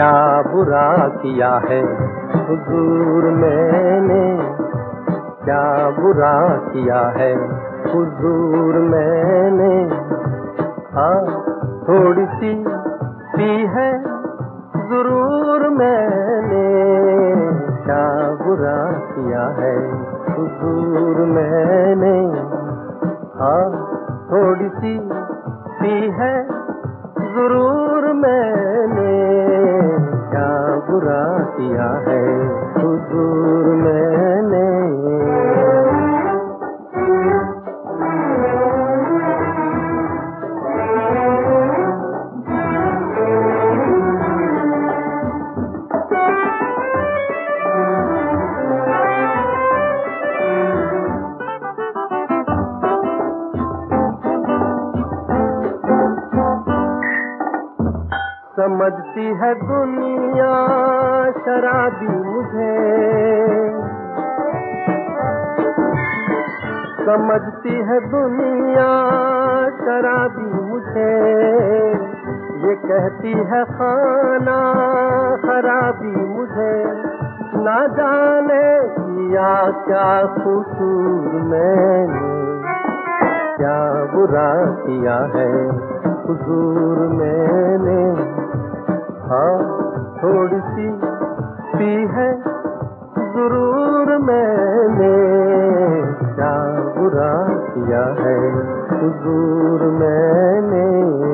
क्या बुरा किया है हुजूर मैंने, क्या बुरा किया है हुजूर मैंने। हाँ थोड़ी सी पी है जरूर मैंने, क्या बुरा किया है हुजूर मैंने। हाँ थोड़ी सी पी है जरूर मैंने, क्या बुरा किया है हुजूर मैंने। समझती है दुनिया शराबी मुझे, समझती है दुनिया शराबी मुझे। ये कहती है खाना खराबी मुझे, ना जाने किया क्या कसूर मैंने, क्या बुरा किया है हुजूर मैंने। हाँ थोड़ी सी पी है जरूर मैंने, क्या बुरा किया है हुजूर मैंने।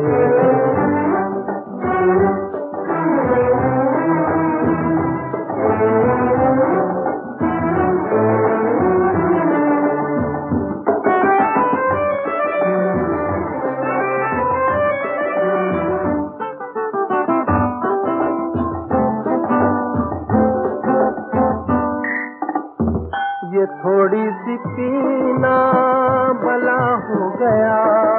ये थोड़ी सी पीना भला हो गया,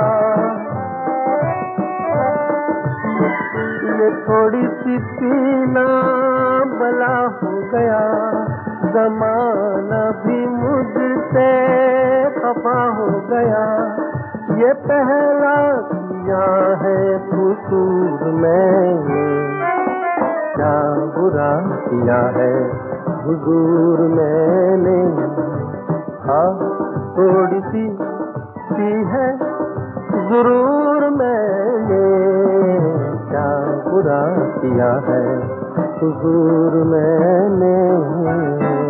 ये थोड़ी सी पीना भला हो गया। ज़माना भी मुझसे खफा हो गया, ये पहला किया है कसूर मैंने, क्या बुरा किया है हुजूर मैंने। हाँ थोड़ी सी पी है जरूर मैंने, क्या बुरा किया है हुजूर मैंने।